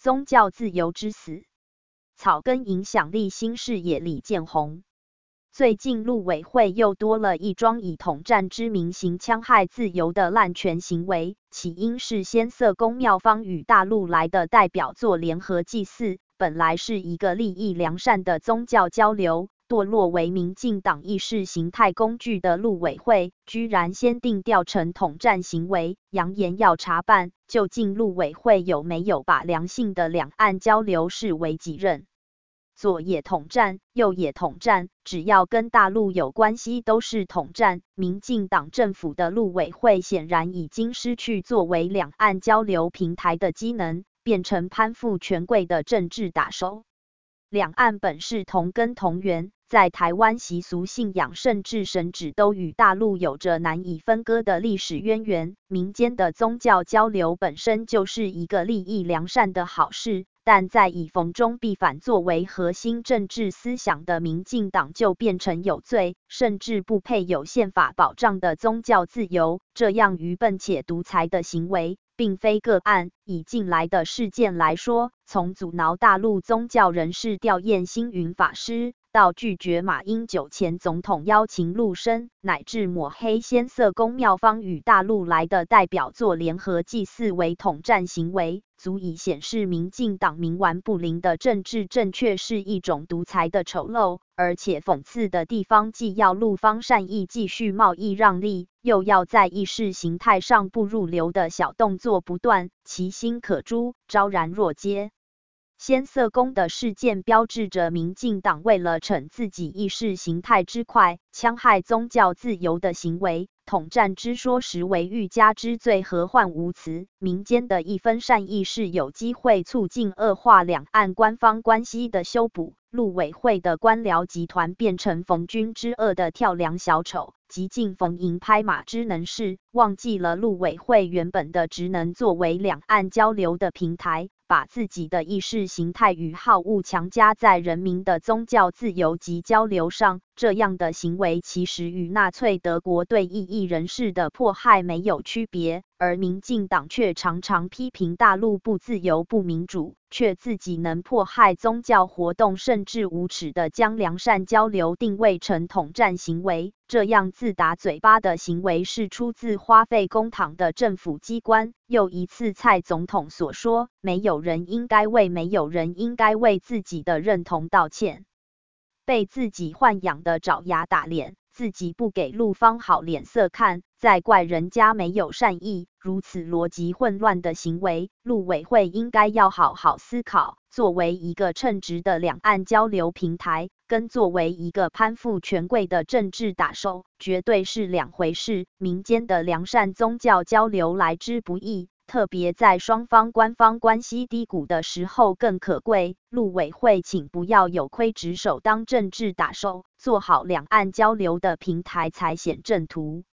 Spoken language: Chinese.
宗教自由之死。草根影响力新视野李建宏。最近陆委会又多了一桩以统战之名行戕害自由的滥权行为，起因是先嗇宫庙方与大陆来的代表做联合祭祀，本来是一个利益良善的宗教交流，堕落为民进党意识形态工具的陆委会，居然先定调成统战行为，扬言要查办，究竟陆委会有没有把良性的两岸交流视为己任？左也统战，右也统战，只要跟大陆有关系都是统战。民进党政府的陆委会显然已经失去作为两岸交流平台的机能，变成攀附权贵的政治打手。两岸本是同根同源，在台湾习俗信仰甚至神旨都与大陆有着难以分割的历史渊源，民间的宗教交流本身就是一个利益良善的好事。但在以逢中必反作为核心政治思想的民进党就变成有罪，甚至不配有宪法保障的宗教自由。这样愚笨且独裁的行为，并非个案。以近来的事件来说，从阻挠大陆宗教人士吊唁星云法师，到拒绝马英九前总统邀请陆生，乃至抹黑先嗇宫庙方与大陆来的代表做联合祭祀为统战行为，足以显示民进党冥顽不灵的政治正确是一种独裁的丑陋。而且讽刺的地方，既要陆方善意继续贸易让利，又要在意识形态上不入流的小动作不断，其心可诛，昭然若揭。先嗇宫的事件标志着民进党为了逞自己意识形态之快，戕害宗教自由的行为。统战之说实为欲加之罪，何患无辞？民间的一分善意是有机会促进恶化两岸官方关系的修补。陆委会的官僚集团变成逢军之恶的跳梁小丑，极尽逢迎拍马之能事，忘记了陆委会原本的职能作为两岸交流的平台，把自己的意识形态与好恶强加在人民的宗教自由及交流上。这样的行为其实与纳粹德国对异议人士的迫害没有区别，而民进党却常常批评大陆不自由不民主，却自己能迫害宗教活动，甚至无耻地将良善交流定位成统战行为。这样自打嘴巴的行为是出自花费公帑的政府机关。又一次蔡总统所说，没有人应该为自己的认同道歉。被自己豢养的爪牙打脸，自己不给陆方好脸色看，再怪人家没有善意，如此逻辑混乱的行为，陆委会应该要好好思考。作为一个称职的两岸交流平台，跟作为一个攀附权贵的政治打手，绝对是两回事。民间的良善宗教交流来之不易，特别在双方官方关系低谷的时候更可贵。陆委会请不要有亏职守当政治打手，做好两岸交流的平台才显正途。